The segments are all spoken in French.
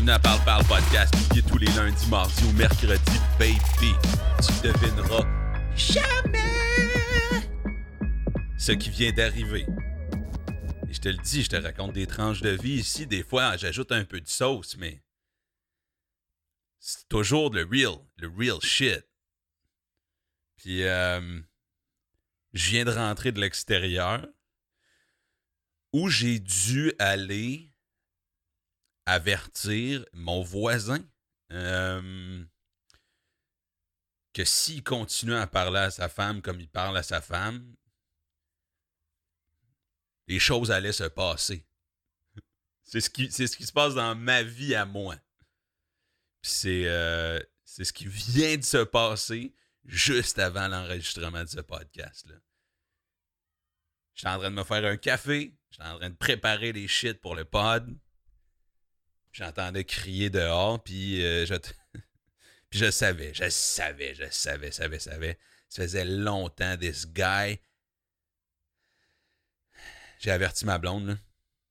Bienvenue à Parle Podcast, publié tous les lundis, mardis ou mercredis, baby. Tu devineras jamais ce qui vient d'arriver. Et je te le dis, je te raconte des tranches de vie ici. Des fois, j'ajoute un peu de sauce, mais c'est toujours le real shit. Puis, je viens de rentrer de l'extérieur où j'ai dû aller avertir mon voisin que s'il continue à parler à sa femme comme il parle à sa femme, les choses allaient se passer. C'est ce qui se passe dans ma vie à moi. Puis c'est ce qui vient de se passer juste avant l'enregistrement de ce podcast-là. J'étais en train de me faire un café, j'étais en train de préparer les shit pour le pod. J'entendais crier dehors, puis puis je savais. Ça faisait longtemps, this guy. J'ai averti ma blonde, là.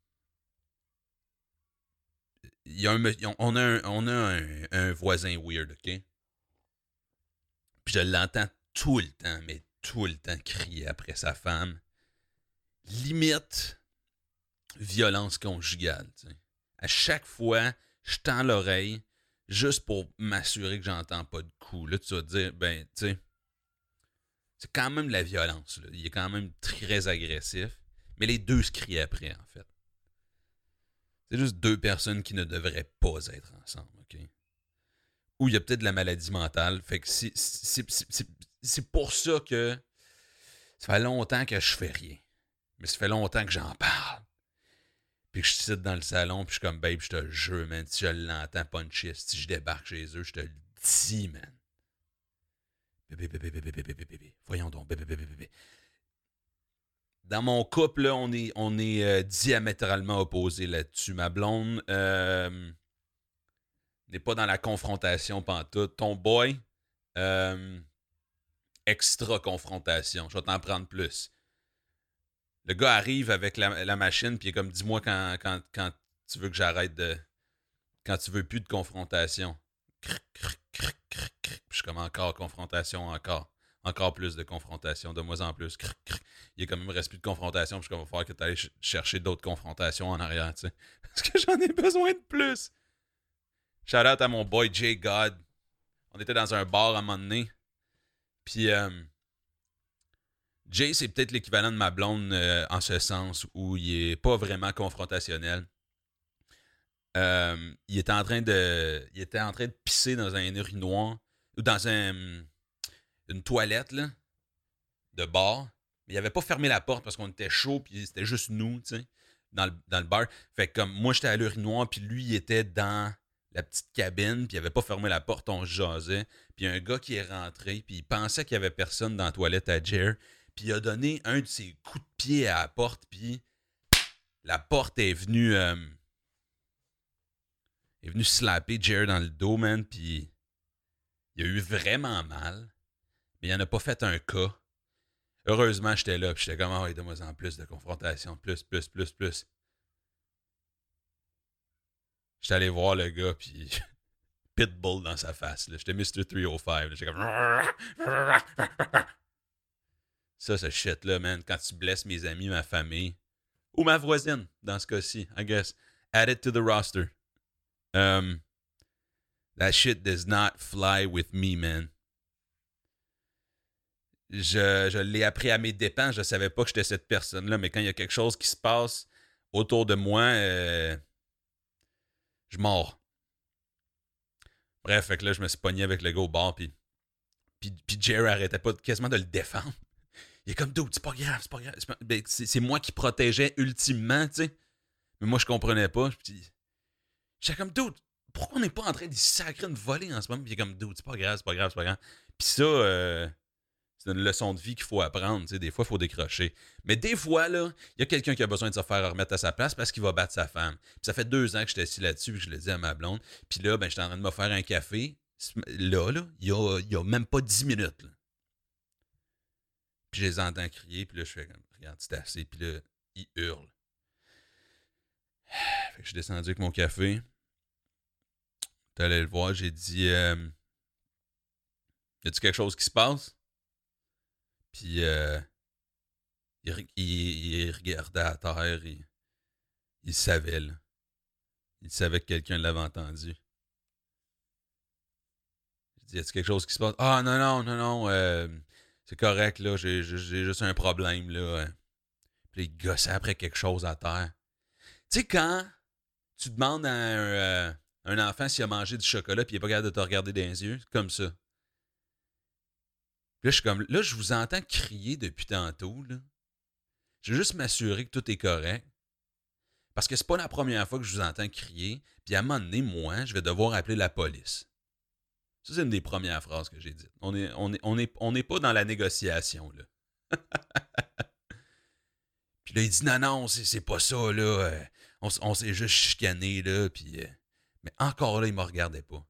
On a un voisin weird, OK? Puis je l'entends tout le temps crier après sa femme. Limite violence conjugale, tu sais. À chaque fois, je tends l'oreille juste pour m'assurer que j'entends pas de coups. Là, tu vas te dire, ben, tu sais, c'est quand même de la violence, là. Il est quand même très agressif. Mais les deux se crient après, en fait. C'est juste deux personnes qui ne devraient pas être ensemble, OK? Ou il y a peut-être de la maladie mentale. Fait que c'est pour ça que ça fait longtemps que je fais rien. Mais ça fait longtemps que j'en parle. Puis que je suis dans le salon, puis je suis comme, babe, je te jure, man, si je l'entends puncher, si je débarque chez eux, je te le dis, man. Bébé. Voyons donc, bébé. Dans mon couple, là, on est diamétralement opposés là-dessus. Ma blonde n'est pas dans la confrontation pantoute. Ton boy, extra confrontation. Je vais t'en prendre plus. Le gars arrive avec la machine, puis il est comme, dis-moi quand tu veux que j'arrête de... Quand tu veux plus de confrontation. Puis je suis comme, encore confrontation, encore plus de confrontation, de moins en plus. Il y a quand même reste plus de confrontation, puis je suis comme, il va falloir que tu ailles chercher d'autres confrontations en arrière, tu sais. Parce que j'en ai besoin de plus. Shout out à mon boy Jay God. On était dans un bar à un moment donné. Puis Jay, c'est peut-être l'équivalent de ma blonde en ce sens où il est pas vraiment confrontationnel. Il était en train de pisser dans un urinoir ou dans une toilette là, de bar. Mais il avait pas fermé la porte parce qu'on était chaud puis c'était juste nous, tu sais, dans le bar. Fait que comme moi j'étais à l'urinoir puis lui il était dans la petite cabine puis il avait pas fermé la porte, on jasait. Puis il y a un gars qui est rentré puis il pensait qu'il y avait personne dans la toilette à Jer. Puis il a donné un de ses coups de pied à la porte, puis la porte est venue slapper Jared dans le dos, man, puis il a eu vraiment mal, mais il en a pas fait un cas. Heureusement, j'étais là, puis j'étais comme, oh, donne-moi en plus de confrontation, plus. J'étais allé voir le gars, puis pitbull dans sa face, là. J'étais Mr. 305, là. J'étais comme... Ça, ce shit-là, man, quand tu blesses mes amis, ma famille, ou ma voisine, dans ce cas-ci, I guess, add it to the roster. That shit does not fly with me, man. Je l'ai appris à mes dépens, je savais pas que j'étais cette personne-là, mais quand il y a quelque chose qui se passe autour de moi, je mords. Bref, fait que là, je me suis pogné avec le gars au bar, puis Jerry arrêtait pas quasiment de le défendre. Il est comme, dude, c'est pas grave. C'est moi qui protégeais ultimement, tu sais. Mais moi, je comprenais pas. Puis, j'étais comme, dude, pourquoi on n'est pas en train d'y sacrer une volée en ce moment? Puis il est comme, dude, c'est pas grave. Puis ça, c'est une leçon de vie qu'il faut apprendre, tu sais. Des fois, il faut décrocher. Mais des fois, là, il y a quelqu'un qui a besoin de se faire remettre à sa place parce qu'il va battre sa femme. Puis ça fait 2 ans que j'étais assis là-dessus et que je le dis à ma blonde. Puis là, ben, j'étais en train de me faire un café. Là, il y a même pas 10 minutes, là. Puis je les entends crier, puis là, je fais comme, regarde, c'est assez. Puis là, ils hurlent. Fait que je suis descendu avec mon café. J'étais allé le voir, j'ai dit y a-tu quelque chose qui se passe? Puis il regardait à terre, il savait, là. Il savait que quelqu'un l'avait entendu. J'ai dit, y a-tu quelque chose qui se passe? Ah, non, non, non, non, c'est correct, là, j'ai juste un problème, là. Puis il gossait après quelque chose à terre. Tu sais, quand tu demandes à un enfant s'il a mangé du chocolat puis il n'est pas capable de te regarder dans les yeux, c'est comme ça. Puis là, je suis comme, là, je vous entends crier depuis tantôt, là. Je veux juste m'assurer que tout est correct. Parce que c'est pas la première fois que je vous entends crier. Puis à un moment donné, moi, je vais devoir appeler la police. Ça, c'est une des premières phrases que j'ai dites. On n'est pas dans la négociation, là. Puis là, il dit non, non, c'est pas ça, là. On s'est juste chicané, là. Puis, mais encore là, il me regardait pas.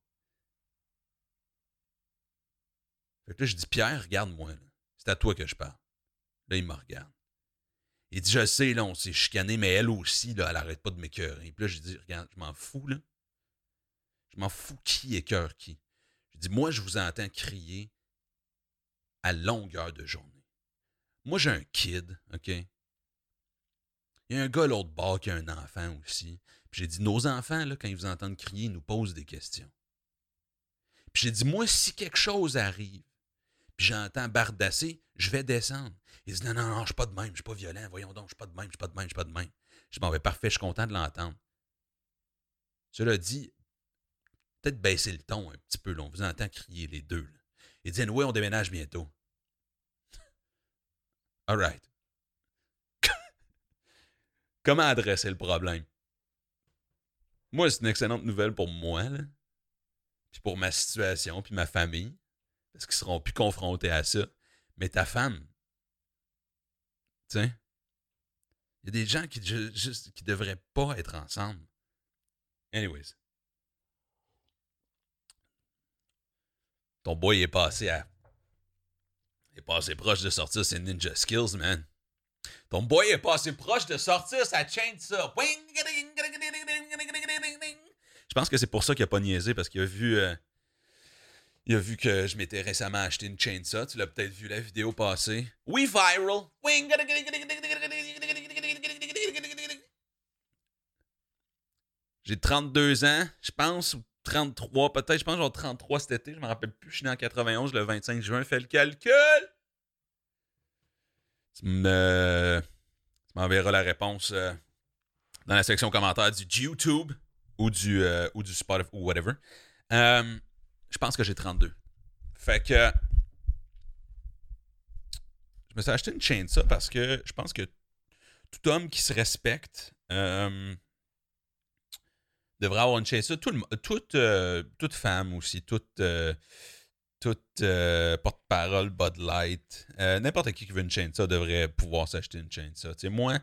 Fait que là, je dis Pierre, regarde-moi, là. C'est à toi que je parle. Là, il me regarde. Il dit je sais, là, on s'est chicané, mais elle aussi, là, elle arrête pas de m'écœurer. Puis là, je dis regarde, je m'en fous, là. Je m'en fous qui écœure qui. Je dis moi, je vous entends crier à longueur de journée. Moi, j'ai un kid, OK? Il y a un gars à l'autre bord qui a un enfant aussi. Puis j'ai dit, nos enfants, là, quand ils vous entendent crier, ils nous posent des questions. Puis j'ai dit, moi, si quelque chose arrive, puis j'entends bardasser, je vais descendre. Il dit, non, non, non, je suis pas de même, je suis pas violent, voyons donc, je suis pas de même, je suis pas de même, je suis pas de même. Je dis, bon, ben parfait, je suis content de l'entendre. Cela dit, peut-être baisser le ton un petit peu, là, on vous entend crier les deux. Là. Il dit, oui, on déménage bientôt. All right. Comment adresser le problème? Moi, c'est une excellente nouvelle pour moi, là. Puis pour ma situation, puis ma famille, parce qu'ils seront plus confrontés à ça. Mais ta femme, tu sais, il y a des gens qui juste qui devraient pas être ensemble. Anyways. Ton boy est passé à. Il est passé proche de sortir ses Ninja Skills, man. Ton boy est passé proche de sortir sa chainsaw. Je pense que c'est pour ça qu'il a pas niaisé, parce qu'il a vu. Il a vu que je m'étais récemment acheté une chainsaw. Tu l'as peut-être vu la vidéo passer. We viral. J'ai 32 ans, je pense, ou 33, peut-être. Je pense que j'ai 33 cet été. Je me rappelle plus. Je suis né en 91, le 25 juin. Fais le calcul. Tu m'enverras la réponse dans la section commentaires du YouTube ou du Spotify ou whatever. Je pense que j'ai 32. Fait que je me suis acheté une chainsaw parce que je pense que tout homme qui se respecte devrait avoir une chainsaw. Toute femme aussi, toute porte-parole Bud Light, n'importe qui veut une chainsaw devrait pouvoir s'acheter une chainsaw. T'sais, moi,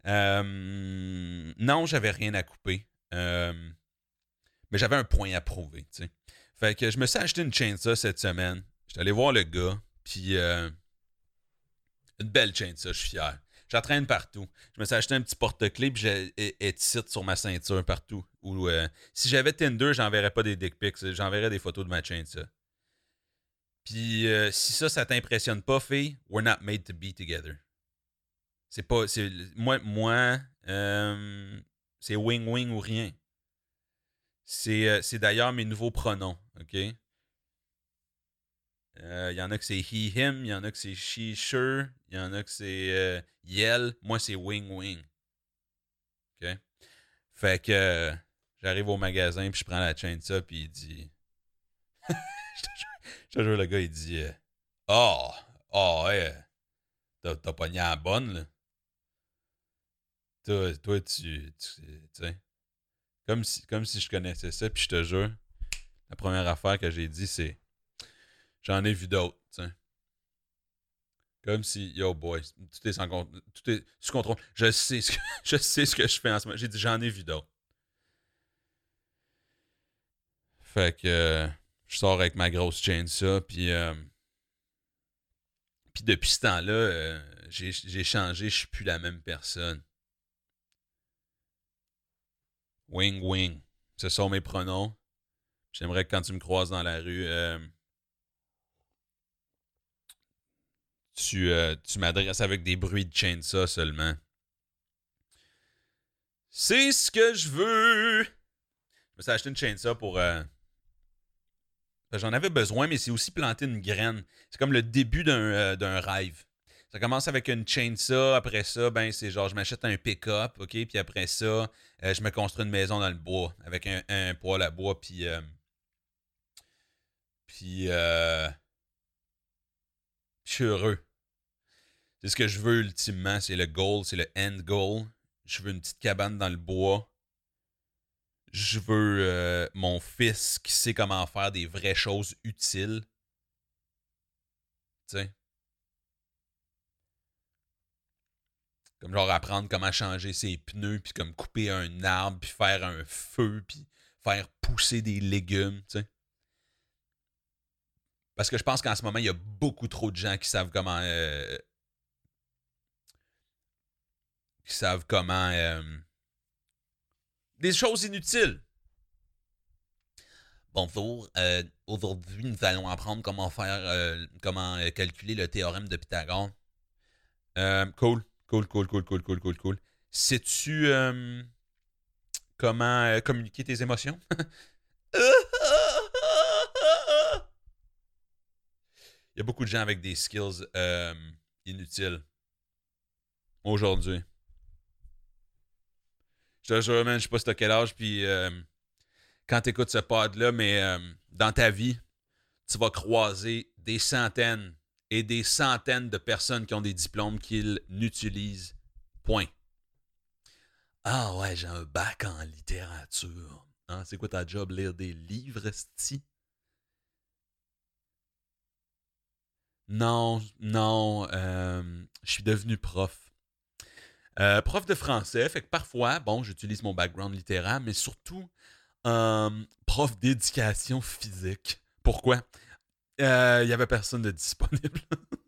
non, j'avais rien à couper. Mais j'avais un point à prouver. T'sais. Fait que je me suis acheté une chainsaw cette semaine. J'étais allé voir le gars, puis une belle chainsaw, je suis fier. J'entraîne partout. Je me suis acheté un petit porte-clés, puis j'ai étire sur ma ceinture partout. Ou, si j'avais Tinder, j'enverrais pas des dick pics, j'enverrais des photos de ma chainsaw. Puis si ça t'impressionne pas, fille, we're not made to be together. C'est pas. Moi c'est wing-wing ou rien. C'est d'ailleurs mes nouveaux pronoms, OK? Il y en a que c'est he, him, il y en a que c'est she, sure, il y en a que c'est yell. Moi, c'est wing-wing. OK? Fait que j'arrive au magasin, puis je prends la chaîne de ça, puis il dit. Je te jure, le gars, il dit ouais, t'as pogné la bonne, là. Toi tu sais. Comme si je connaissais ça, puis je te jure, la première affaire que j'ai dit, c'est j'en ai vu d'autres, tu sais. Comme si, yo boy, tout est tout est sous contrôle. Je sais ce que je fais en ce moment. J'ai dit j'en ai vu d'autres. Fait que je sors avec ma grosse chaîne ça, puis depuis ce temps-là, j'ai changé, je suis plus la même personne. Wing wing. Ce sont mes pronoms. J'aimerais que quand tu me croises dans la rue, tu m'adresses avec des bruits de chainsaw seulement. C'est ce que je veux! Je me suis acheté une chainsaw pour... j'en avais besoin, mais c'est aussi planter une graine. C'est comme le début d'un rêve. Ça commence avec une chainsaw. Après ça, ben c'est genre, je m'achète un pick-up, OK? Puis après ça, je me construis une maison dans le bois avec un poêle à bois. Puis je suis heureux. C'est ce que je veux ultimement. C'est le goal, c'est le end goal. Je veux une petite cabane dans le bois. Je veux mon fils qui sait comment faire des vraies choses utiles. Tu sais. Comme genre apprendre comment changer ses pneus, puis comme couper un arbre, puis faire un feu, puis faire pousser des légumes, tu sais. Parce que je pense qu'en ce moment, il y a beaucoup trop de gens qui savent comment... des choses inutiles. Bonjour, aujourd'hui, nous allons apprendre comment calculer le théorème de Pythagore. Cool. Cool. Sais-tu comment communiquer tes émotions? Il y a beaucoup de gens avec des skills inutiles aujourd'hui. Je te jure, man, je sais pas si t'as quel âge, puis quand t'écoutes ce pod-là, mais dans ta vie, tu vas croiser des centaines et des centaines de personnes qui ont des diplômes qu'ils n'utilisent point. Ah ouais, j'ai un bac en littérature. Hein, c'est quoi ta job? Lire des livres, esti? Non, je suis devenu prof. Prof de français, fait que parfois, bon, j'utilise mon background littéraire, mais surtout prof d'éducation physique. Pourquoi? Il y avait personne de disponible.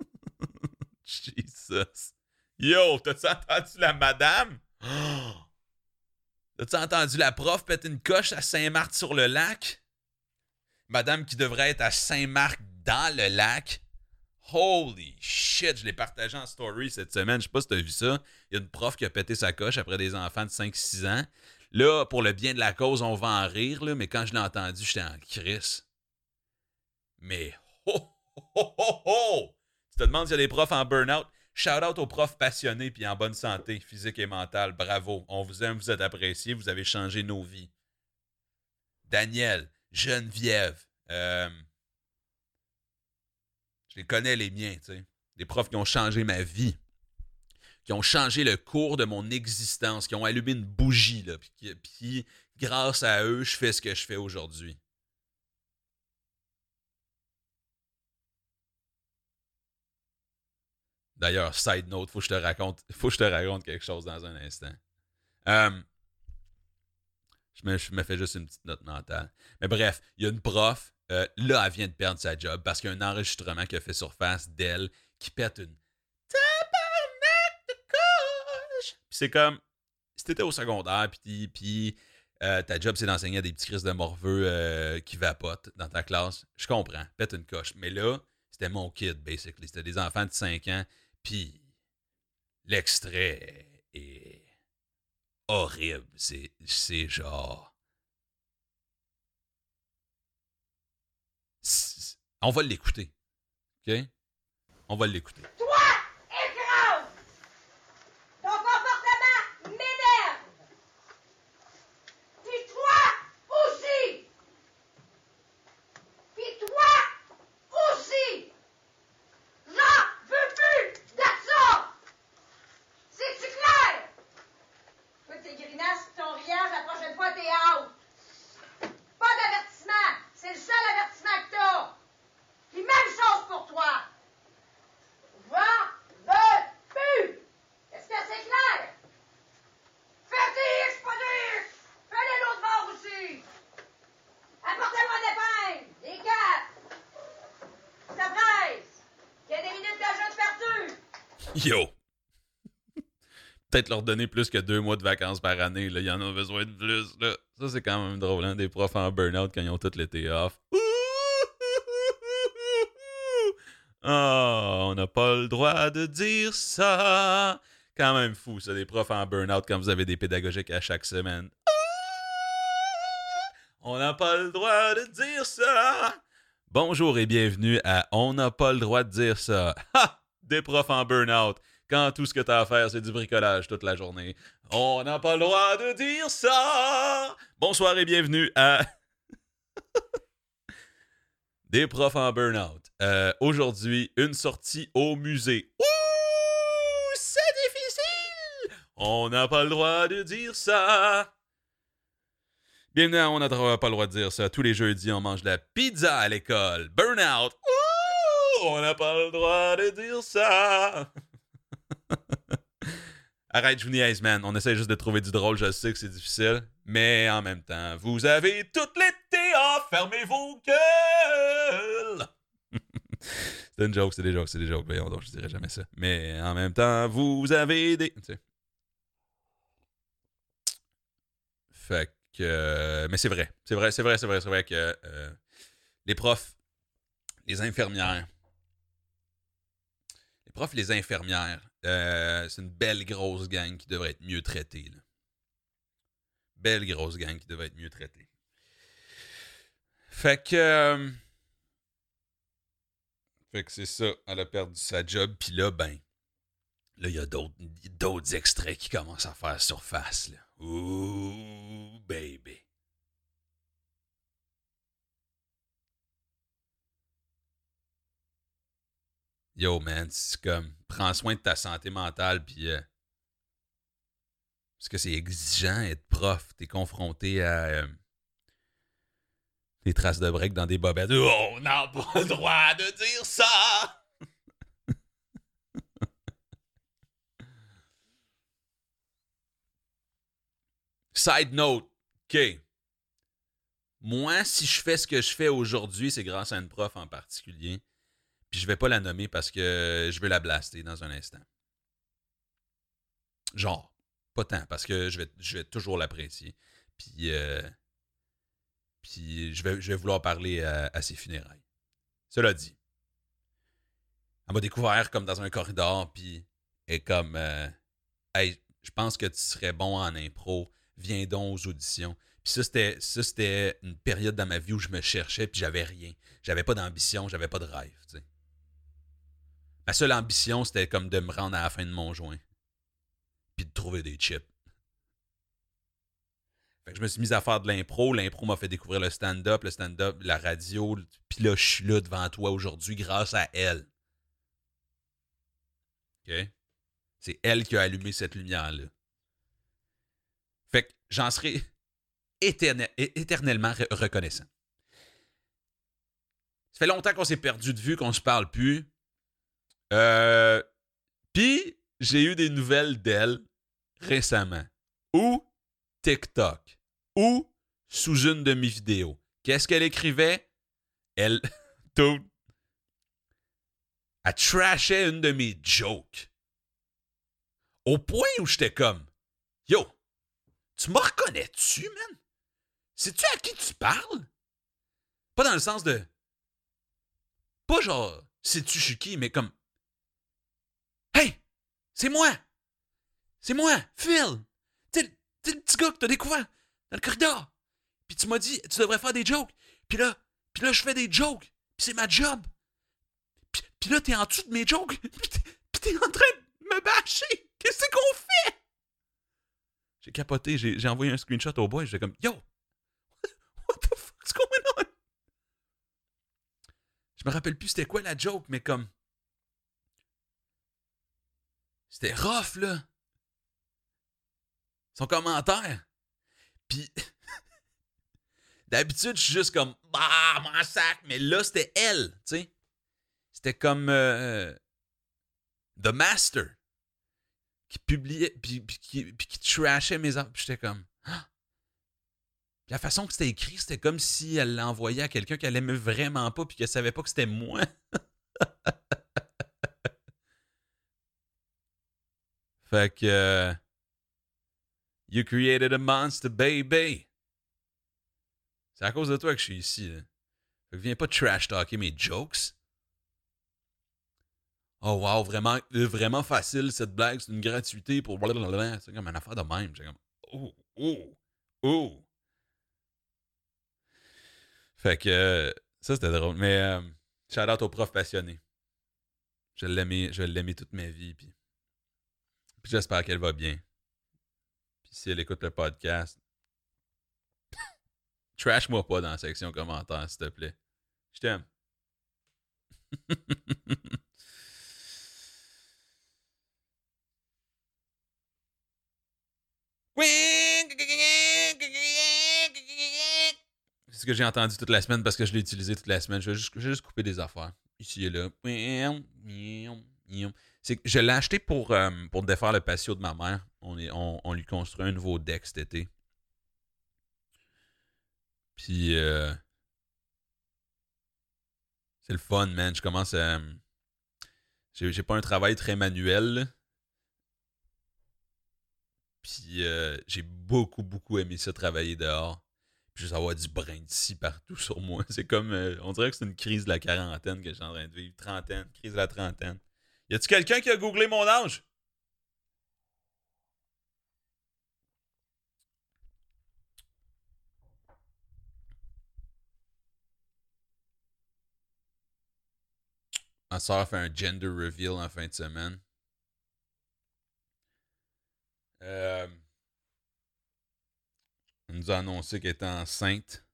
Jesus. Yo, t'as-tu entendu la madame? Oh! T'as-tu entendu la prof péter une coche à Saint-Marthe-sur-le-Lac? Madame qui devrait être à Saint-Marc dans le lac. Holy shit, je l'ai partagé en story cette semaine. Je sais pas si t'as vu ça. Il y a une prof qui a pété sa coche après des enfants de 5-6 ans. Là, pour le bien de la cause, on va en rire, là, mais quand je l'ai entendu, j'étais en crise. Mais ho! Tu te demandes s'il y a des profs en burn-out? Shout out aux profs passionnés puis en bonne santé, physique et mentale. Bravo. On vous aime, vous êtes appréciés, vous avez changé nos vies. Daniel, Geneviève, je les connais les miens, tu sais. Des profs qui ont changé ma vie, qui ont changé le cours de mon existence, qui ont allumé une bougie, là, puis grâce à eux, je fais ce que je fais aujourd'hui. D'ailleurs, side note, faut que je te raconte quelque chose dans un instant. Euh, je me fais juste une petite note mentale. Mais bref, il y a une prof, là, elle vient de perdre sa job parce qu'il y a un enregistrement qui a fait surface d'elle qui pète une tabarnak de coche. Puis c'est comme, si t'étais au secondaire, puis ta job, c'est d'enseigner à des petits crises de morveux qui vapotent dans ta classe, je comprends, pète une coche. Mais là, c'était mon kid, basically. C'était des enfants de 5 ans, puis l'extrait est horrible. C'est genre... On va l'écouter, OK? On va l'écouter. Toi, écrase! Ton comportement m'énerve! Puis toi aussi! Puis toi aussi! J'en veux plus de ça! C'est-tu clair? Toi, tes grimaces pis ton riage, la prochaine fois, t'es out! Pas d'avertissement! C'est le seul avertissement que t'as! Puis même chose pour toi! J'en veux plus! Est-ce que c'est clair? Fais dire, c'est pas dire! Fais-le l'autre bord aussi! Apportez-moi des épingles! Des quatre! Ça presse! Il y a des minutes de jeu de perdu! Yo! peut-être leur donner plus que 2 mois de vacances par année. Là. Ils en ont besoin de plus. Là. Ça, c'est quand même drôle, hein? Des profs en burn-out quand ils ont tout l'été off. Oh, on n'a pas le droit de dire ça. Quand même fou, ça, des profs en burn-out quand vous avez des pédagogiques à chaque semaine. On n'a pas le droit de dire ça. Bonjour et bienvenue à On n'a pas le droit de dire ça. Ha! Des profs en burn-out. Quand tout ce que t'as à faire, c'est du bricolage toute la journée. On n'a pas le droit de dire ça. Bonsoir et bienvenue à Des profs en burn-out. Aujourd'hui, une sortie au musée. Ouh, c'est difficile. On n'a pas le droit de dire ça. Bienvenue à On n'a pas le droit de dire ça. Tous les jeudis, on mange de la pizza à l'école. Burn-out. Ouh, on n'a pas le droit de dire ça. Arrête, je vous niaise, man. On essaie juste de trouver du drôle. Je sais que c'est difficile. Mais en même temps, vous avez tout l'été off. Fermez vos gueules. C'est une joke, c'est des jokes. Voyons donc, je dirais jamais ça. Mais en même temps, vous avez des... Tu sais. Fait que... mais c'est vrai que les profs, les infirmières, c'est une belle grosse gang qui devrait être mieux traitée. Là. Belle grosse gang qui devrait être mieux traitée. Fait que c'est ça, elle a perdu sa job, puis là, là, il y a d'autres extraits qui commencent à faire surface, là. Ouh, baby. Yo, man, c'est comme, prends soin de ta santé mentale, puis parce que c'est exigeant être prof. T'es confronté à des traces de break dans des bobettes. Oh, on n'a pas le droit de dire ça! Side note, OK. Moi, si je fais ce que je fais aujourd'hui, c'est grâce à une prof en particulier. Puis je vais pas la nommer parce que je veux la blaster dans un instant. Genre, pas tant, parce que je vais toujours l'apprécier. Puis je vais vouloir parler à ses funérailles. Cela dit, elle m'a découvert comme dans un corridor, puis elle est comme hey, je pense que tu serais bon en impro, viens donc aux auditions. Puis ça, c'était une période dans ma vie où je me cherchais, puis j'avais rien. J'avais pas d'ambition, j'avais pas de rêve, tu sais. Ma seule ambition, c'était comme de me rendre à la fin de mon joint. Puis de trouver des chips. Fait que je me suis mis à faire de l'impro. L'impro m'a fait découvrir le stand-up, la radio. Puis là, je suis là devant toi aujourd'hui grâce à elle. OK? C'est elle qui a allumé cette lumière-là. Fait que j'en serai éternellement reconnaissant. Ça fait longtemps qu'on s'est perdu de vue, qu'on se parle plus. Puis, j'ai eu des nouvelles d'elle récemment. Ou TikTok. Ou sous une de mes vidéos. Qu'est-ce qu'elle écrivait? Elle trashait une de mes jokes. Au point où j'étais comme, yo, tu me reconnais-tu, man? Sais-tu à qui tu parles? Pas dans le sens de... Pas genre, sais-tu je suis qui, mais comme... Hey! C'est moi! C'est moi! Phil! T'es le petit gars que t'as découvert dans le corridor! Puis tu m'as dit, tu devrais faire des jokes! Puis là, je fais des jokes! Puis c'est ma job! Puis là, t'es en dessous de mes jokes! Puis t'es en train de me bâcher! Qu'est-ce qu'on fait? J'ai capoté, j'ai envoyé un screenshot au boy, j'étais comme, yo! What the fuck's going on? Je me rappelle plus c'était quoi la joke, mais comme... C'était rough, là. Son commentaire. Puis, d'habitude, je suis juste comme, mon sac. Mais là, c'était elle, tu sais. C'était comme The Master qui publiait, puis qui trashait mes affaires. Puis j'étais comme, ah! Puis la façon que c'était écrit, c'était comme si elle l'envoyait à quelqu'un qu'elle aimait vraiment pas, puis qu'elle savait pas que c'était moi. Fait que... You created a monster, baby. C'est à cause de toi que je suis ici. Là. Fait que viens pas trash-talker mes jokes. Oh wow, vraiment, vraiment facile cette blague. C'est une gratuité pour blablabla. C'est comme une affaire de même. J'ai comme... Oh, oh, oh. Fait que... ça, c'était drôle. Mais... shout-out au prof passionné. Je l'ai toute ma vie. Puis j'espère qu'elle va bien. Puis si elle écoute le podcast, trash-moi pas dans la section commentaires, s'il te plaît. Je t'aime. C'est ce que j'ai entendu toute la semaine parce que je l'ai utilisé toute la semaine. Je vais juste couper des affaires. Ici et là. C'est que je l'ai acheté pour défaire le patio de ma mère. On lui construit un nouveau deck cet été. Puis c'est le fun, man. Je commence à... J'ai pas un travail très manuel, là. Puis j'ai beaucoup aimé ça travailler dehors. Puis juste avoir du brin de scie partout sur moi. C'est comme... on dirait que c'est une crise de la quarantaine que je suis en train de vivre. Trentaine, crise de la trentaine. Y a-tu quelqu'un qui a googlé mon âge? Ma soeur fait un gender reveal en fin de semaine. Elle nous a annoncé qu'elle était enceinte.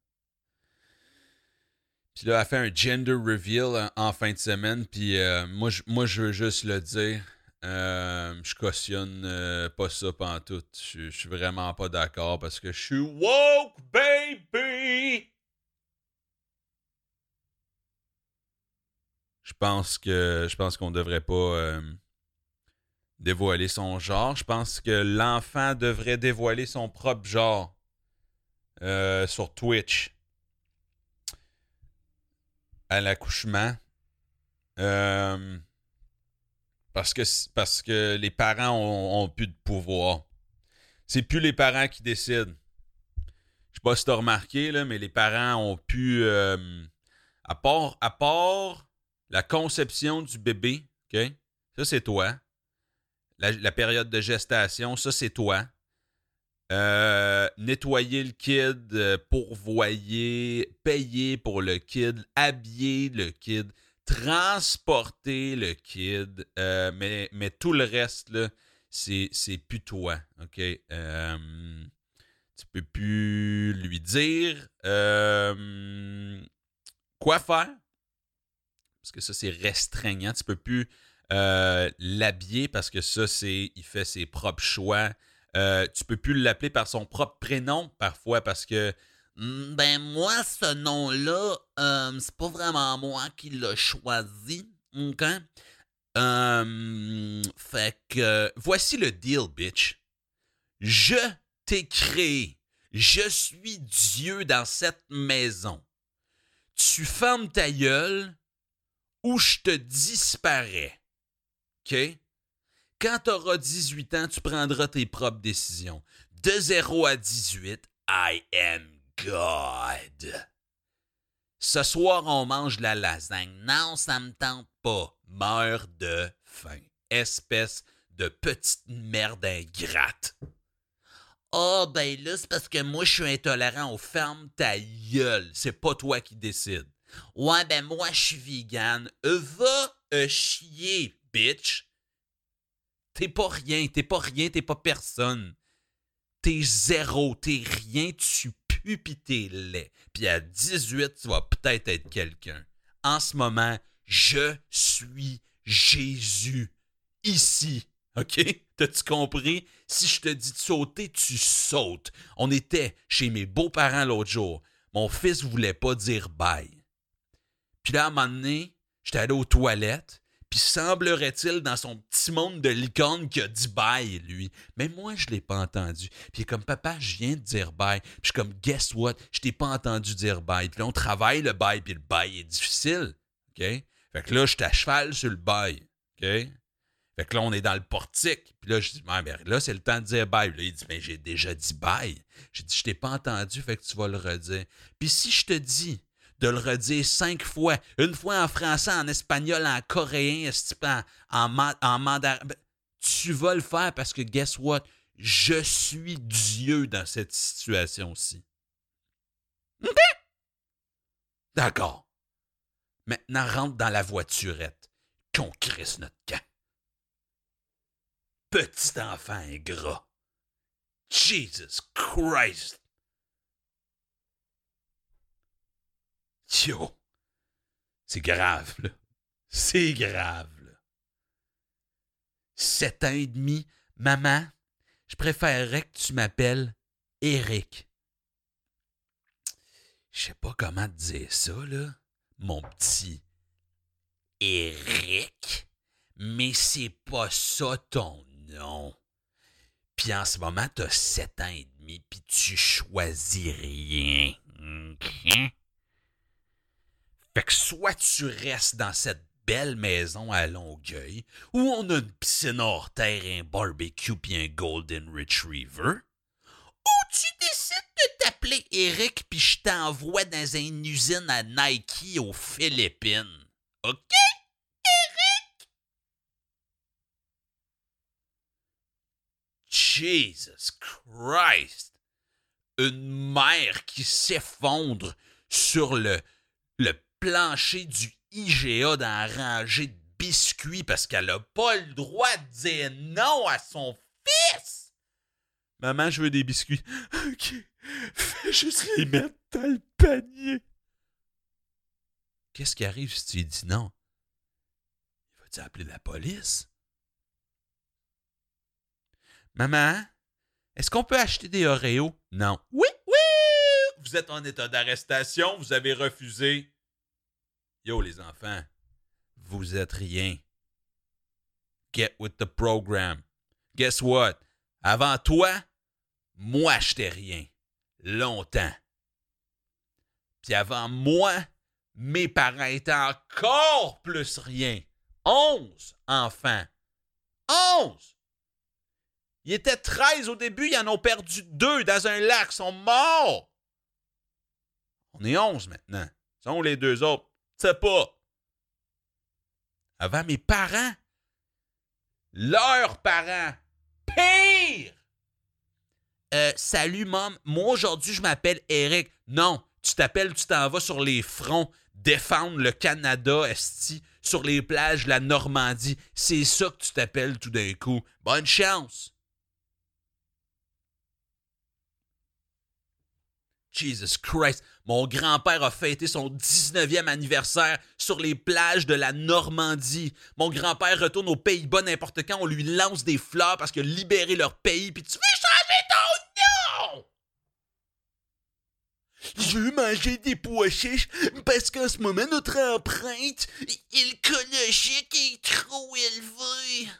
Puis là, elle fait un gender reveal en fin de semaine. Puis moi, je veux juste le dire. Je cautionne pas ça pantoute. Je suis vraiment pas d'accord parce que je suis woke, baby! Je pense qu'on devrait pas dévoiler son genre. Je pense que l'enfant devrait dévoiler son propre genre sur Twitch à l'accouchement. Parce que les parents ont plus de pouvoir. C'est plus les parents qui décident. Je sais pas si t'as remarqué, là, mais les parents ont pu... à part la conception du bébé, OK? Ça, c'est toi. La période de gestation, ça, c'est toi. Nettoyer le kid, pourvoyer, payer pour le kid, habiller le kid, transporter le kid, mais tout le reste, là, c'est plus toi, OK? Tu peux plus lui dire quoi faire, parce que ça, c'est restreignant. Tu peux plus l'habiller parce que ça, il fait ses propres choix. Tu peux plus l'appeler par son propre prénom parfois parce que ben moi, ce nom-là, c'est pas vraiment moi qui l'ai choisi. OK? Fait que voici le deal, bitch. Je t'ai créé. Je suis Dieu dans cette maison. Tu fermes ta gueule ou je te disparais. OK? Quand tu auras 18 ans, tu prendras tes propres décisions. De 0 à 18, I am God. Ce soir, on mange de la lasagne. Non, ça me tente pas. Meurs de faim. Espèce de petite merde ingrate. Ah, ben là, c'est parce que moi, je suis intolérant. Ferme ta gueule. C'est pas toi qui décides. Ouais, ben moi, je suis vegan. Va chier, bitch. T'es pas rien, t'es pas personne. T'es zéro, t'es rien, tu pues pis t'es laid. Puis à 18, tu vas peut-être être quelqu'un. En ce moment, je suis Jésus. Ici. OK? T'as-tu compris? Si je te dis de sauter, tu sautes. On était chez mes beaux-parents l'autre jour. Mon fils voulait pas dire bye. Puis là, à un moment donné, j'étais allé aux toilettes. Puis semblerait-il dans son petit monde de licorne qu'il a dit bye, lui. Mais moi, je l'ai pas entendu. Puis il est comme, papa, je viens de dire bye. Puis je suis comme, guess what? Je t'ai pas entendu dire bye. Puis là, on travaille le bye, puis le bye est difficile. OK? Fait que là, je suis à cheval sur le bye. OK? Fait que là, on est dans le portique. Puis là, je dis, ben là, c'est le temps de dire bye. Puis là, il dit, ben j'ai déjà dit bye. J'ai dit, je t'ai pas entendu, fait que tu vas le redire. Puis si je te dis de le redire 5 fois, une fois en français, en espagnol, en coréen, en mandarin, ben, tu vas le faire parce que, guess what? Je suis Dieu dans cette situation-ci. OK? D'accord. Maintenant, rentre dans la voiturette. Qu'on crisse notre camp. Petit enfant ingrat. Jesus Christ. Yo. C'est grave, là. C'est grave, là. 7 ans et demi. Maman, je préférerais que tu m'appelles Eric. Je sais pas comment te dire ça, là. Mon petit Eric. Mais c'est pas ça ton nom. Puis en ce moment, t'as 7 ans et demi, puis tu choisis rien. Okay? Fait que soit tu restes dans cette belle maison à Longueuil, où on a une piscine hors terre, un barbecue puis un golden retriever, ou tu décides de t'appeler Eric puis je t'envoie dans une usine à Nike aux Philippines. OK? Jesus Christ! Une mère qui s'effondre sur le plancher du IGA dans la rangée de biscuits parce qu'elle n'a pas le droit de dire non à son fils! Maman, je veux des biscuits. OK. Fais juste les mettre dans le panier. Qu'est-ce qui arrive si tu lui dis non? Il va-tu appeler la police? Maman, est-ce qu'on peut acheter des Oreos? Non. Oui, oui! Vous êtes en état d'arrestation, vous avez refusé. Yo, les enfants, vous êtes rien. Get with the program. Guess what? Avant toi, moi, j'étais rien. Longtemps. Puis avant moi, mes parents étaient encore plus rien. 11 enfants. 11! Ils étaient 13 au début, ils en ont perdu 2 dans un lac, ils sont morts. On est 11 maintenant. Ils sont les 2 autres? Je sais pas. Avant mes parents, leurs parents, pire! Salut, Mom. Moi, aujourd'hui, je m'appelle Eric. Non, tu t'en vas sur les fronts défendre le Canada, esti, sur les plages de la Normandie. C'est ça que tu t'appelles tout d'un coup. Bonne chance! Jesus Christ, mon grand-père a fêté son 19e anniversaire sur les plages de la Normandie. Mon grand-père retourne aux Pays-Bas n'importe quand, on lui lance des fleurs parce qu'il a libéré leur pays, puis tu veux changer ton nom! Je veux manger des pois chiches parce qu'en ce moment, notre empreinte écologique est trop élevée.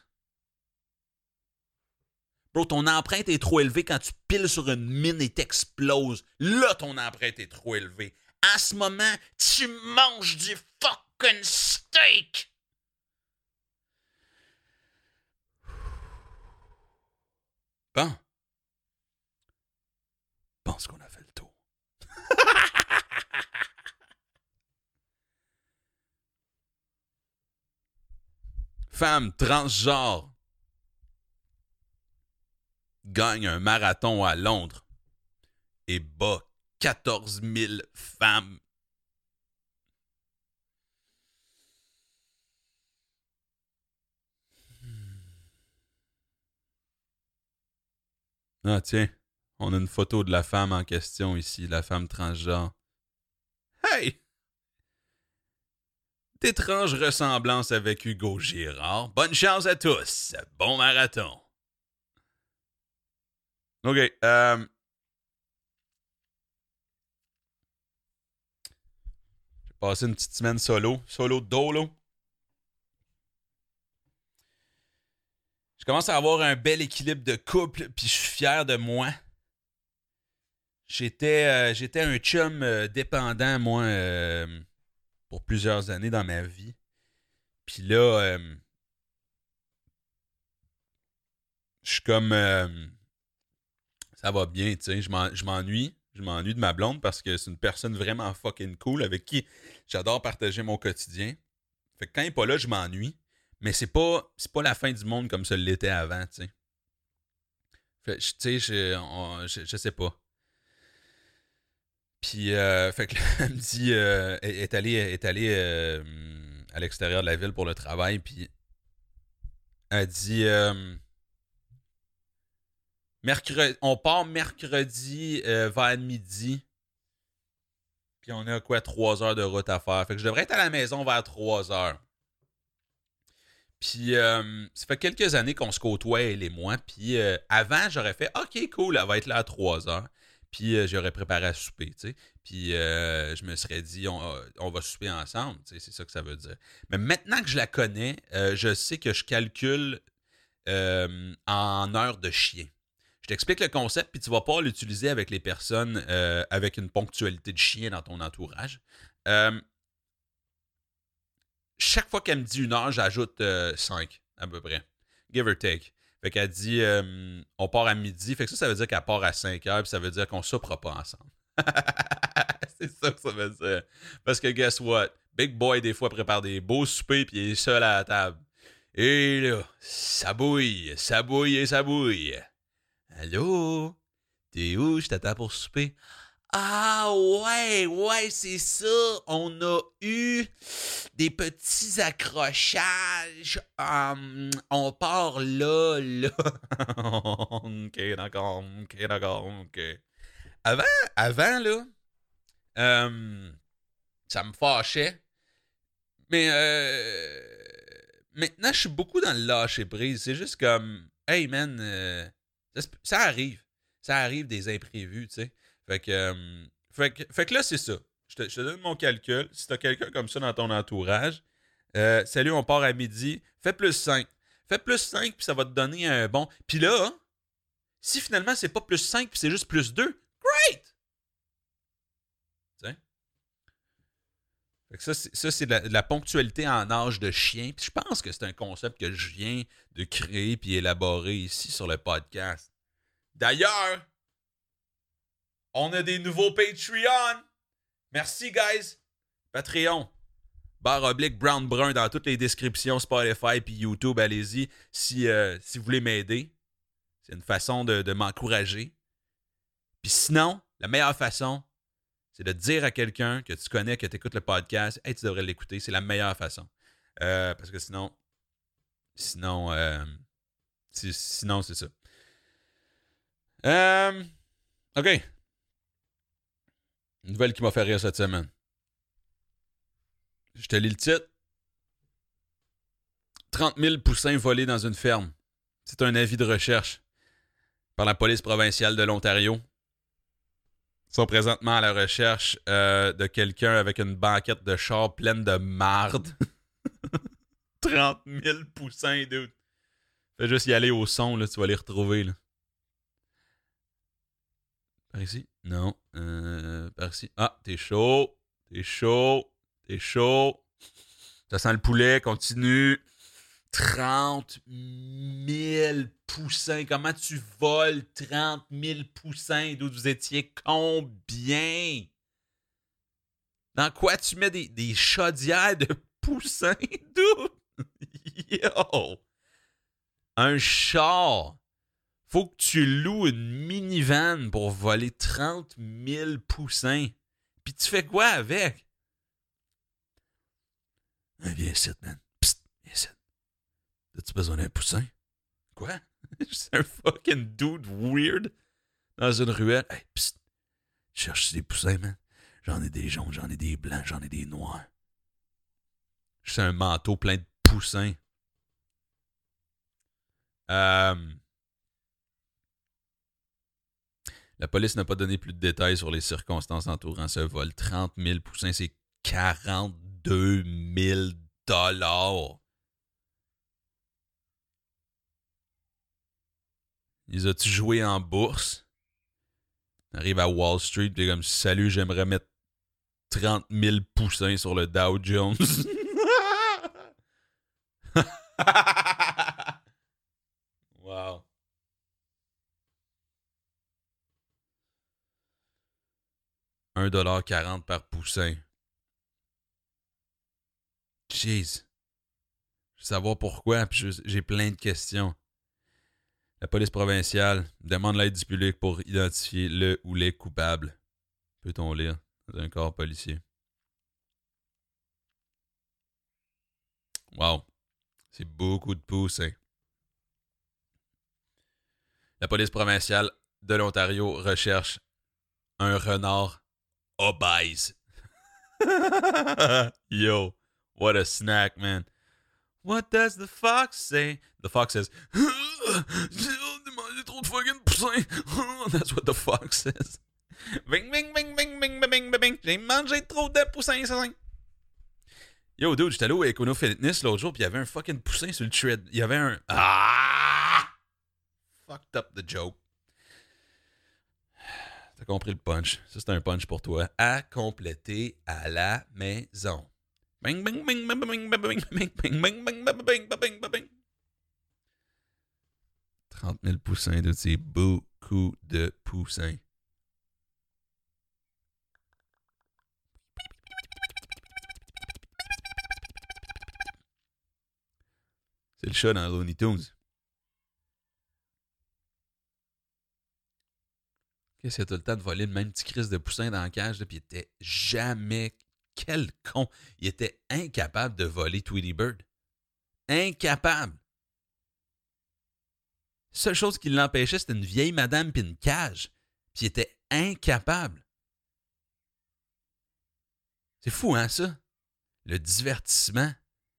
Bro, ton empreinte est trop élevée quand tu piles sur une mine et t'exploses. Là, ton empreinte est trop élevée. En ce moment, tu manges du fucking steak. Bon. Je pense qu'on a fait le tour. Femme transgenre gagne un marathon à Londres et bat 14 000 femmes. Ah tiens, on a une photo de la femme en question ici, la femme transgenre. Hey! D'étranges ressemblances avec Hugo Girard. Bonne chance à tous. Bon marathon. OK. J'ai passé une petite semaine solo dolo. Je commence à avoir un bel équilibre de couple, puis je suis fier de moi. J'étais un chum dépendant, moi, pour plusieurs années dans ma vie. Puis là, je suis comme... ça va bien, tu sais. Je m'ennuie. Je m'ennuie de ma blonde parce que c'est une personne vraiment fucking cool avec qui j'adore partager mon quotidien. Fait que quand il n'est pas là, je m'ennuie. Mais c'est pas la fin du monde comme ça l'était avant, tu sais. Fait, tu sais, je sais pas. Puis, fait que là, elle me dit, est allée à l'extérieur de la ville pour le travail, puis elle dit, on part mercredi vers midi, puis on a quoi, 3 heures de route à faire. Fait que je devrais être à la maison vers 3 heures. Puis, ça fait quelques années qu'on se côtoie, elle et moi. Puis, avant, j'aurais fait « OK, cool, elle va être là à 3 heures. » Puis, j'aurais préparé à souper, tu sais. Puis, je me serais dit « on va souper ensemble. » Tu sais, c'est ça que ça veut dire. Mais maintenant que je la connais, je sais que je calcule en heures de chien. Je t'explique le concept, puis tu vas pas l'utiliser avec les personnes avec une ponctualité de chien dans ton entourage. Chaque fois qu'elle me dit 1 heure, j'ajoute 5, à peu près. Give or take. Fait qu'elle dit, on part à midi. Fait que ça veut dire qu'elle part à 5 heures, puis ça veut dire qu'on ne soupera pas ensemble. C'est ça que ça veut dire. Parce que guess what? Big Boy, des fois, prépare des beaux soupers, puis il est seul à la table. Et là, ça bouille et ça bouille. Allô? T'es où? Je t'attends pour souper. Ah ouais, c'est ça. On a eu des petits accrochages. On part là. OK, d'accord. Avant là, ça me fâchait. Mais maintenant, je suis beaucoup dans le lâcher prise. C'est juste comme, hey man, ça arrive. Ça arrive des imprévus, tu sais. Fait que là, c'est ça. Je te donne mon calcul. Si t'as quelqu'un comme ça dans ton entourage, salut, on part à midi, fais plus 5. Fais plus 5, puis ça va te donner un bon. Puis là, si finalement c'est pas plus 5, puis c'est juste plus 2, great! Tu sais? Fait que ça, c'est de la ponctualité en âge de chien. Puis je pense que c'est un concept que je viens de créer puis élaborer ici sur le podcast. D'ailleurs, on a des nouveaux Patreon. Merci, guys. Patreon. /Brown Brun dans toutes les descriptions Spotify puis YouTube. Allez-y si vous voulez m'aider. C'est une façon de m'encourager. Puis sinon, la meilleure façon, c'est de dire à quelqu'un que tu connais, que tu écoutes le podcast, « Hey, tu devrais l'écouter. » C'est la meilleure façon. Parce que sinon, c'est ça. OK. Une nouvelle qui m'a fait rire cette semaine. Je te lis le titre. 30 000 poussins volés dans une ferme. C'est un avis de recherche par la police provinciale de l'Ontario. Ils sont présentement à la recherche de quelqu'un avec une banquette de char pleine de marde. 30 000 poussins, dude. Fais juste y aller au son, là, tu vas les retrouver, là. Par ici? Non. Par ici. Ah, t'es chaud. Ça sent le poulet, continue. 30 000 poussins. Comment tu voles 30 000 poussins? D'où vous étiez combien? Dans quoi tu mets des chaudières de poussins? D'où? Yo! Un char. Faut que tu loues une minivan pour voler 30 000 poussins. Puis tu fais quoi avec? Viens ici, man. Psst, viens ici. As-tu besoin d'un poussin? Quoi? C'est un fucking dude weird dans une ruelle. Hey, psst. Je cherche des poussins, man. J'en ai des jaunes, j'en ai des blancs, j'en ai des noirs. C'est un manteau plein de poussins. La police n'a pas donné plus de détails sur les circonstances entourant ce vol. 30 000 poussins, c'est 42 000 $. Les as-tu joué en bourse? Arrive à Wall Street, t'es comme, salut, j'aimerais mettre 30 000 poussins sur le Dow Jones. Wow. $1,40 par poussin. Jeez. Je veux savoir pourquoi, puis j'ai plein de questions. La police provinciale demande l'aide du public pour identifier le ou les coupables. Peut-on lire dans un corps policier? Wow. C'est beaucoup de poussins. La police provinciale de l'Ontario recherche un renard obèse. Yo, what a snack, man. What does the fox say? The fox says, j'ai mangé trop de fucking poussins. That's what the fox says. Bing, bing, bing, bing, bing, bing, bing, bing. J'ai mangé trop de poussins, ça. Yo, dude, j'étais allé au Econo Fitness l'autre jour, puis il y avait un fucking poussin sur le tread. Il y avait un... Ah! Fucked up the joke. T'as compris le punch. Ça, c'est un punch pour toi. À compléter à la maison. Bing, bing, bing, bing, bing, bing, bing, bing, bing, bing, bing, bing, bing, bing, bing. 30 000 poussins, dude, c'est beaucoup de poussins. C'est le chat dans Looney Tunes. Qu'est-ce qu'il a tout le temps de voler le même petit crise de poussin dans la cage, puis il était jamais... Quel con! Il était incapable de voler Tweety Bird. Incapable! La seule chose qui l'empêchait, c'était une vieille madame puis une cage. Puis il était incapable. C'est fou, hein, ça? Le divertissement.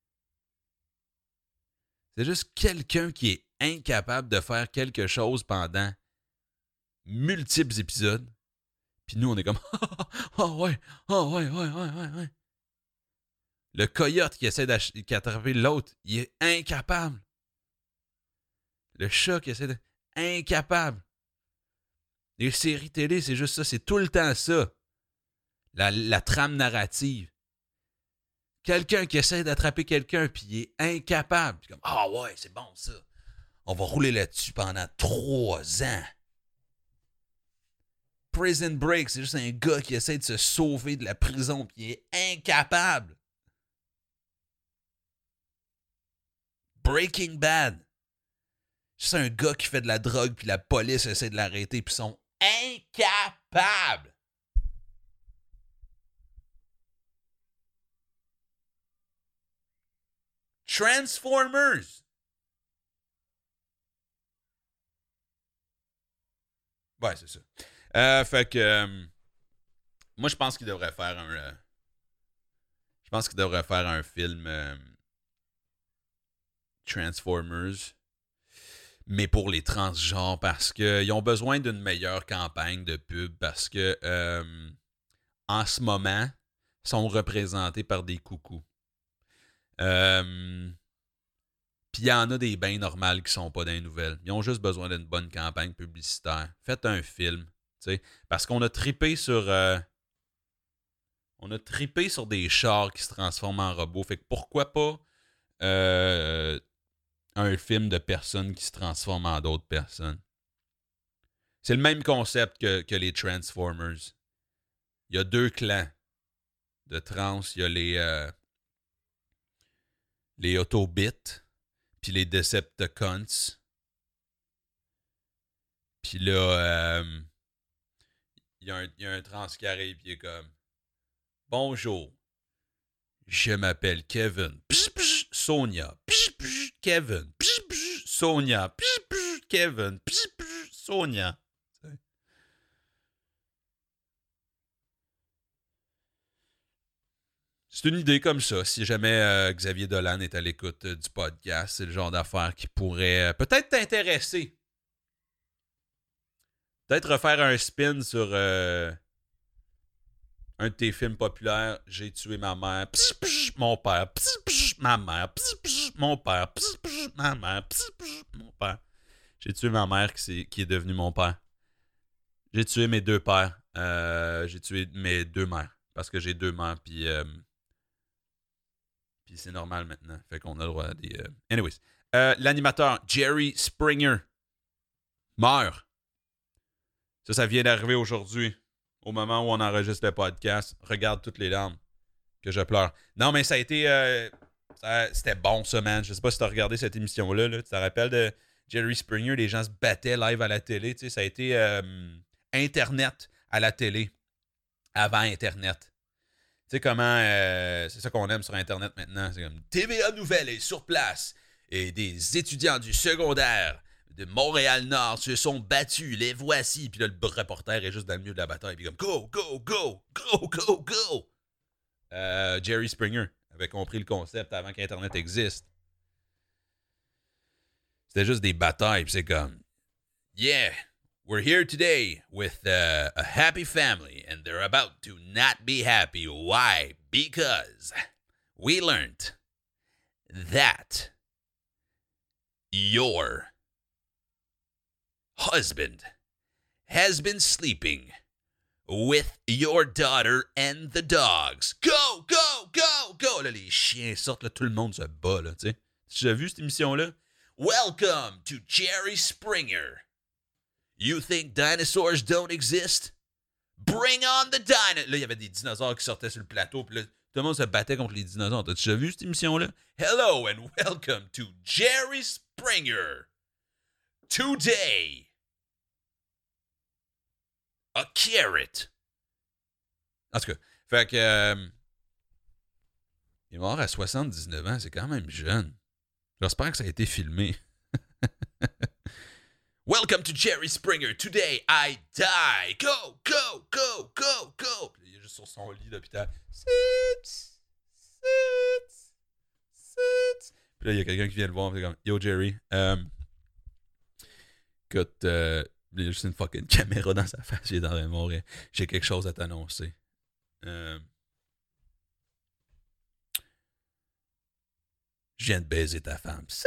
C'est juste quelqu'un qui est incapable de faire quelque chose pendant multiples épisodes. Puis nous, on est comme « Oh ouais, oh ouais, ouais, ouais, ouais, ouais. » Le coyote qui essaie d'attraper l'autre, il est incapable. Le chat qui essaie de... Incapable. Les séries télé, c'est juste ça. C'est tout le temps ça. La trame narrative. Quelqu'un qui essaie d'attraper quelqu'un, puis il est incapable. Puis comme « Ah ouais, c'est bon ça. On va rouler là-dessus pendant 3 ans. » Prison Break, c'est juste un gars qui essaie de se sauver de la prison puis il est incapable. Breaking Bad, c'est un gars qui fait de la drogue puis la police essaie de l'arrêter puis ils sont incapables. Transformers. Ouais, c'est ça. Fait que moi je pense qu'il devrait faire un film Transformers, mais pour les transgenres parce qu'ils ont besoin d'une meilleure campagne de pub parce que en ce moment ils sont représentés par des coucous. Puis il y en a des bains normales qui sont pas dans les nouvelles. Ils ont juste besoin d'une bonne campagne publicitaire. Faites un film. T'sais, parce qu'on a trippé sur des chars qui se transforment en robots. Fait que pourquoi pas un film de personnes qui se transforment en d'autres personnes. C'est le même concept que les Transformers. Il y a 2 clans de trans. Il y a les Autobits puis les Decepticons. Puis là... il y a un trans qui arrive et il est comme « Bonjour, je m'appelle Kevin. Psh, psh, Sonia. Psh, psh, Kevin. Psh, psh, Sonia. Psh, psh, Kevin. Psh, psh, Sonia. » C'est une idée comme ça. Si jamais Xavier Dolan est à l'écoute du podcast, c'est le genre d'affaire qui pourrait peut-être t'intéresser. Peut-être refaire un spin sur un de tes films populaires. J'ai tué ma mère. Psh, psh, mon père. Psh, psh, ma mère. Psh, psh, mon père. Psh, psh, ma mère. Psh, psh, mon père. J'ai tué ma mère qui est devenue mon père. J'ai tué mes 2 pères. J'ai tué mes 2 mères. Parce que j'ai 2 mères. Puis c'est normal maintenant. Fait qu'on a le droit à des... Anyways. L'animateur Jerry Springer meurt. Ça vient d'arriver aujourd'hui. au moment où on enregistre le podcast. Regarde toutes les larmes que je pleure. Non, mais ça a été... c'était bon, ça, man. Je sais pas si tu as regardé cette émission-là. Là. Tu te rappelles de Jerry Springer? Les gens se battaient live à la télé. Tu sais, ça a été Internet à la télé avant Internet. Tu sais comment... c'est ça qu'on aime sur Internet maintenant. C'est comme TVA Nouvelle est sur place. Et des étudiants du secondaire de Montréal-Nord se sont battus. Les voici. Puis là, le reporter est juste dans le milieu de la bataille. Puis comme, go, go, go, go, go, go. Jerry Springer avait compris le concept avant qu'Internet existe. C'était juste des batailles. Puis c'est comme, yeah, we're here today with a happy family. And they're about to not be happy. Why? Because we learned that your husband has been sleeping with your daughter and the dogs. Go, go, go, go! Là, les chiens sortent, là, tout le monde se bat, là, tu sais. Tu as vu cette émission-là? Welcome to Jerry Springer. You think dinosaurs don't exist? Bring on the dinosaurs! Là, il y avait des dinosaures qui sortaient sur le plateau, puis là, tout le monde se battait contre les dinosaures. T'as déjà vu cette émission-là? Hello and welcome to Jerry Springer. Today, a carrot. En tout cas, fait que... il est mort à 79 ans, c'est quand même jeune. J'espère que ça a été filmé. Welcome to Jerry Springer. Today, I die. Go, go, go, go, go. Il est juste sur son lit d'hôpital. Sit. Puis là, il y a quelqu'un qui vient le voir. C'est comme, yo, Jerry. Écoute, il y a juste une fucking caméra dans sa face. Il est dans le mourir. J'ai quelque chose à t'annoncer. Je viens de baiser ta femme. Sit.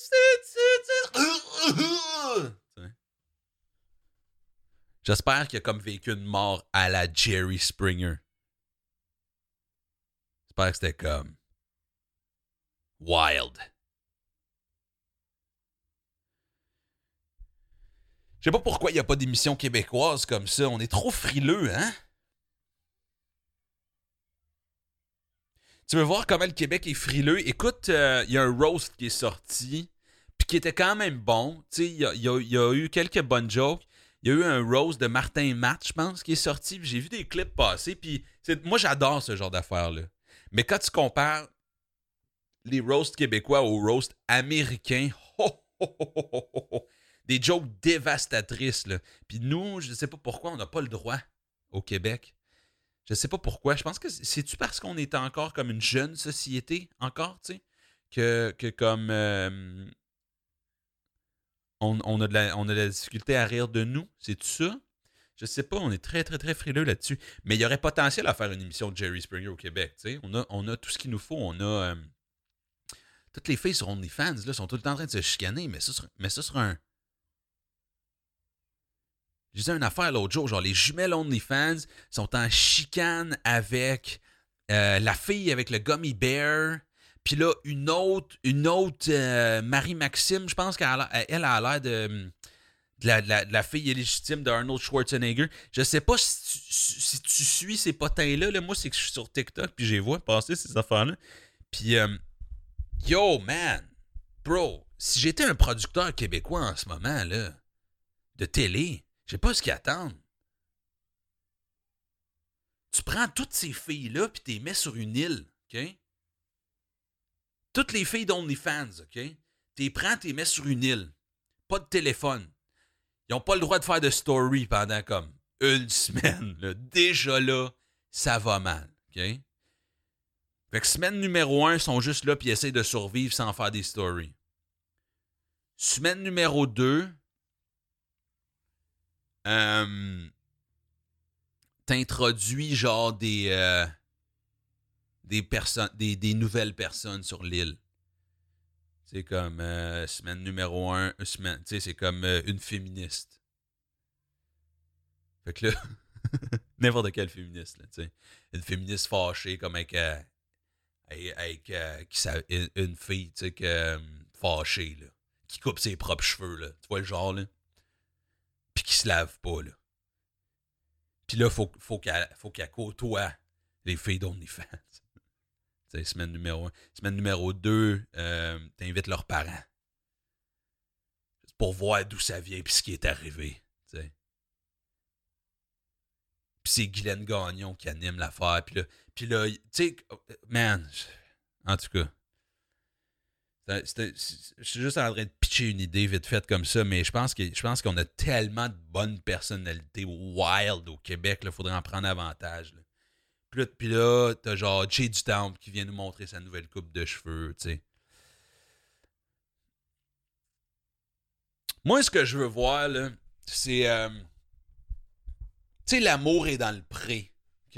J'espère qu'il a comme vécu une mort à la Jerry Springer. J'espère que c'était comme wild. Je sais pas pourquoi il n'y a pas d'émission québécoise comme ça. On est trop frileux, hein? Tu veux voir comment le Québec est frileux? Écoute, il y a un roast qui est sorti, puis qui était quand même bon. Tu sais, il y a eu quelques bonnes jokes. Il y a eu un roast de Martin Matt, je pense, qui est sorti. Puis j'ai vu des clips passer. Puis moi, j'adore ce genre d'affaires-là. Mais quand tu compares les roasts québécois aux roasts américains, des jokes dévastatrices, là. Puis nous, je ne sais pas pourquoi on n'a pas le droit au Québec. Je sais pas pourquoi. Je pense que c'est-tu parce qu'on est encore comme une jeune société, encore, tu sais, que comme on a de la difficulté à rire de nous. C'est-tu ça? Je sais pas, on est très, très, très frileux là-dessus. Mais il y aurait potentiel à faire une émission de Jerry Springer au Québec, tu sais. On a tout ce qu'il nous faut. On a... toutes les filles sur OnlyFans, là, sont tout le temps en train de se chicaner, mais ça sur un... Je disais une affaire l'autre jour, genre les jumelles OnlyFans sont en chicane avec la fille avec le gummy bear, puis là une autre Marie-Maxime, je pense qu'elle a l'air de la fille illégitime d'Arnold Schwarzenegger. Je sais pas si tu suis ces potins-là, là, moi c'est que je suis sur TikTok puis je les vois passer ces affaires-là. Puis yo man, bro, si j'étais un producteur québécois en ce moment là, de télé, je sais pas ce qu'ils attendent. Tu prends toutes ces filles-là puis tu les mets sur une île, OK? Toutes les filles d'OnlyFans, OK? Tu les prends, tu les mets sur une île. Pas de téléphone. Ils n'ont pas le droit de faire de story pendant comme une semaine. Là. Déjà là, ça va mal, OK? Fait que semaine numéro 1, ils sont juste là puis ils essayent de survivre sans faire des stories. Semaine numéro 2... t'introduis genre des personnes, des nouvelles personnes sur l'île. C'est comme semaine numéro 1, semaine, tu sais, c'est comme une féministe. Fait que là, n'importe quelle féministe, là, tu sais. Une féministe fâchée comme avec une fille, tu sais, fâchée, là, qui coupe ses propres cheveux, là. Tu vois le genre, là? Puis qui se lave pas, là. Puis là, faut qu'elle côtoie les filles d'OnlyFans. T'sais, semaine numéro 1. Semaine numéro 2, t'invites leurs parents. C'est pour voir d'où ça vient puis ce qui est arrivé. T'sais. Puis c'est Guylaine Gagnon qui anime l'affaire. Puis là, tu sais, man, en tout cas, je suis juste en train de pitcher une idée vite faite comme ça, mais je pense qu'on a tellement de bonnes personnalités wild au Québec, il faudrait en prendre avantage. Là. Puis là, t'as genre Jay du Temple qui vient nous montrer sa nouvelle coupe de cheveux, tu sais. Moi, ce que je veux voir, là, c'est... tu sais, l'amour est dans le pré, OK?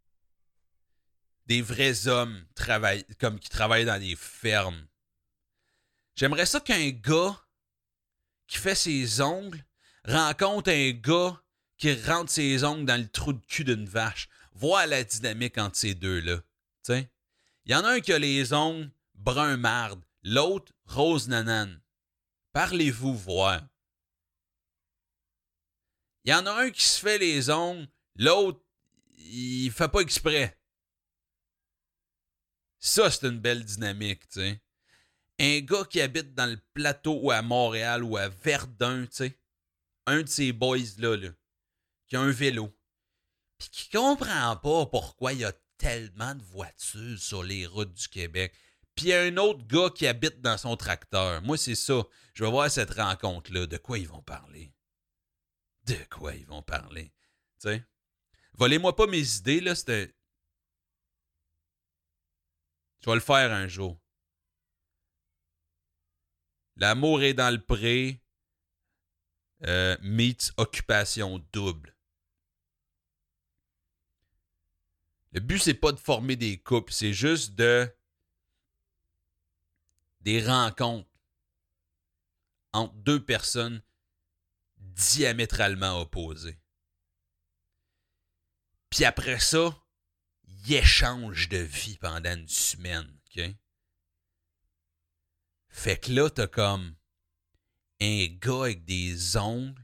Des vrais hommes qui travaillent dans des fermes. J'aimerais ça qu'un gars qui fait ses ongles rencontre un gars qui rentre ses ongles dans le trou de cul d'une vache. Voir la dynamique entre ces deux-là. Il y en a un qui a les ongles brun marde, l'autre rose nanane. Parlez-vous voir. Il y en a un qui se fait les ongles, l'autre, il fait pas exprès. Ça, c'est une belle dynamique, tu sais. Un gars qui habite dans le plateau ou à Montréal ou à Verdun, tu sais. Un de ces boys-là, qui a un vélo. Puis qui comprend pas pourquoi il y a tellement de voitures sur les routes du Québec. Puis il y a un autre gars qui habite dans son tracteur. Moi, c'est ça. Je vais voir cette rencontre-là. De quoi ils vont parler? De quoi ils vont parler? Tu sais? Volez-moi pas mes idées, là. Je vais le faire un jour. L'amour est dans le pré. Meets occupation double. Le but, c'est pas de former des couples, c'est juste des rencontres entre deux personnes diamétralement opposées. Puis après ça, ils échangent de vie pendant une semaine, OK? Fait que là, t'as comme un gars avec des ongles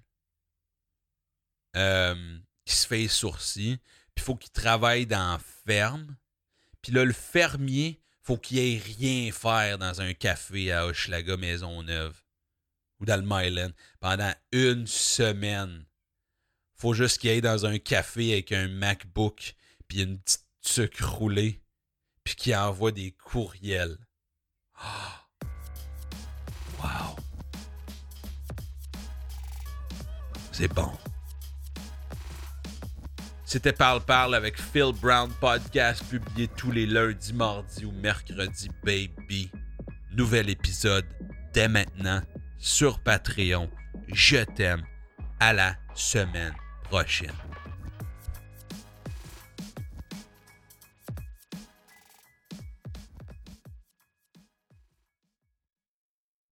qui se fait les sourcils, puis il faut qu'il travaille dans la ferme. Puis là, le fermier, faut qu'il ait rien faire dans un café à Hochelaga Maisonneuve ou dans le Myland pendant une semaine. Faut juste qu'il aille dans un café avec un MacBook puis une petite sucre roulée puis qu'il envoie des courriels. Oh. Wow. C'est bon. C'était Parle avec Phil Brown Podcast, publié tous les lundis, mardis ou mercredis, baby. Nouvel épisode dès maintenant sur Patreon. Je t'aime. À la semaine prochaine.